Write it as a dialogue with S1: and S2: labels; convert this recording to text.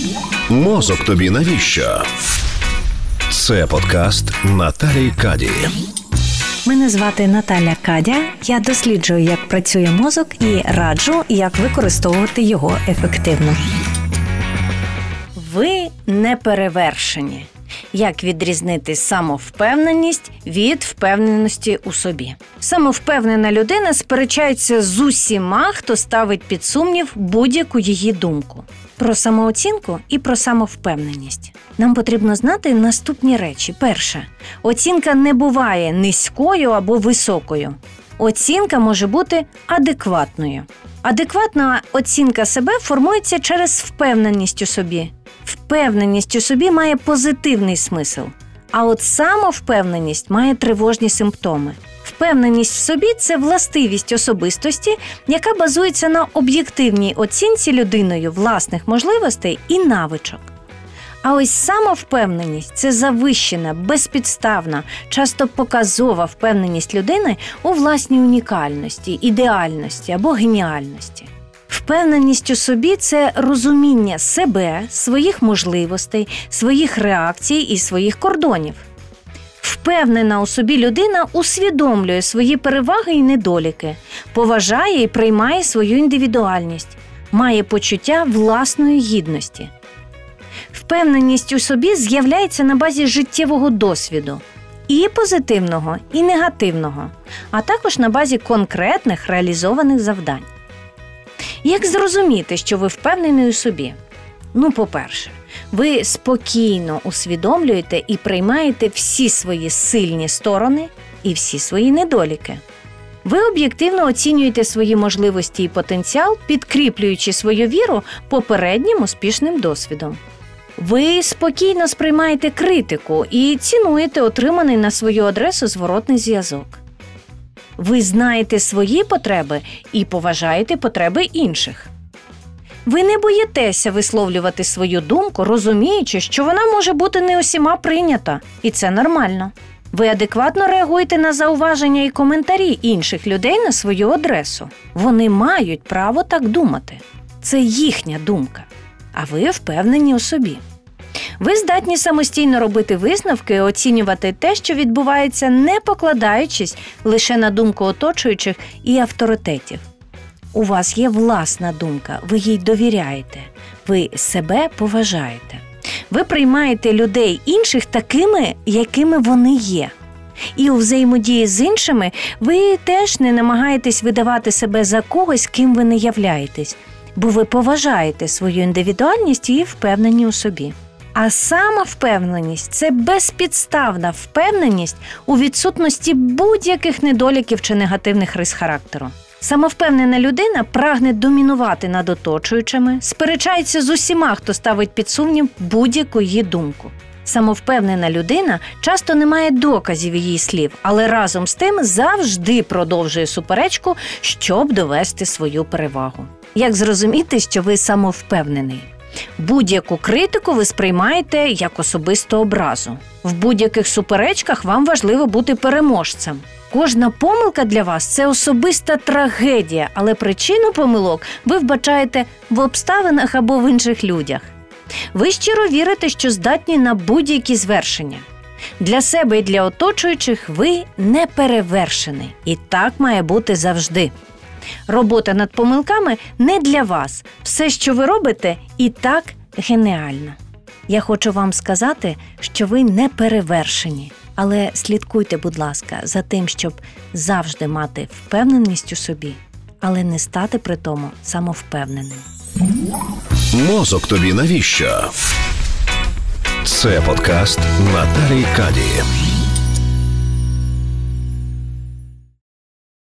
S1: Мозок тобі навіщо? Це подкаст Наталії Каді.
S2: Мене звати Наталя Кадя. Я досліджую, як працює мозок і раджу, як використовувати його ефективно. Ви неперевершені. Як відрізнити самовпевненість від впевненості у собі? Самовпевнена людина сперечається з усіма, хто ставить під сумнів будь-яку її думку. Про самооцінку і про самовпевненість. Нам потрібно знати наступні речі. Перше. Оцінка не буває низькою або високою. Оцінка може бути адекватною. Адекватна оцінка себе формується через впевненість у собі. Впевненість у собі має позитивний смисл, а от самовпевненість має тривожні симптоми. Впевненість в собі – це властивість особистості, яка базується на об'єктивній оцінці людиною власних можливостей і навичок. А ось самовпевненість – це завищена, безпідставна, часто показова впевненість людини у власній унікальності, ідеальності або геніальності. Впевненість у собі – це розуміння себе, своїх можливостей, своїх реакцій і своїх кордонів. Впевнена у собі людина усвідомлює свої переваги і недоліки, поважає і приймає свою індивідуальність, має почуття власної гідності. Впевненість у собі з'являється на базі життєвого досвіду, і позитивного, і негативного, а також на базі конкретних реалізованих завдань. Як зрозуміти, що ви впевнені у собі? По-перше, ви спокійно усвідомлюєте і приймаєте всі свої сильні сторони і всі свої недоліки. Ви об'єктивно оцінюєте свої можливості і потенціал, підкріплюючи свою віру попереднім успішним досвідом. Ви спокійно сприймаєте критику і цінуєте отриманий на свою адресу зворотний зв'язок. Ви знаєте свої потреби і поважаєте потреби інших. Ви не боїтеся висловлювати свою думку, розуміючи, що вона може бути не усіма прийнята, і це нормально. Ви адекватно реагуєте на зауваження і коментарі інших людей на свою адресу. Вони мають право так думати. Це їхня думка, а ви впевнені у собі. Ви здатні самостійно робити висновки і оцінювати те, що відбувається, не покладаючись лише на думку оточуючих і авторитетів. У вас є власна думка, ви їй довіряєте, ви себе поважаєте. Ви приймаєте людей інших такими, якими вони є. І у взаємодії з іншими ви теж не намагаєтесь видавати себе за когось, ким ви не являєтесь, бо ви поважаєте свою індивідуальність і впевнені у собі. А самовпевненість – це безпідставна впевненість у відсутності будь-яких недоліків чи негативних рис характеру. Самовпевнена людина прагне домінувати над оточуючими, сперечається з усіма, хто ставить під сумнів будь-яку її думку. Самовпевнена людина часто не має доказів її слів, але разом з тим завжди продовжує суперечку, щоб довести свою перевагу. Як зрозуміти, що ви самовпевнений? Будь-яку критику ви сприймаєте як особисту образу. В будь-яких суперечках вам важливо бути переможцем. Кожна помилка для вас – це особиста трагедія, але причину помилок ви вбачаєте в обставинах або в інших людях. Ви щиро вірите, що здатні на будь-які звершення. Для себе і для оточуючих ви неперевершений. І так має бути завжди. Робота над помилками не для вас. Все, що ви робите, і так геніально. Я хочу вам сказати, що ви не перевершені. Але слідкуйте, будь ласка, за тим, щоб завжди мати впевненість у собі, але не стати при тому самовпевненим.
S1: Мозок тобі навіщо? Це подкаст Наталії Каді.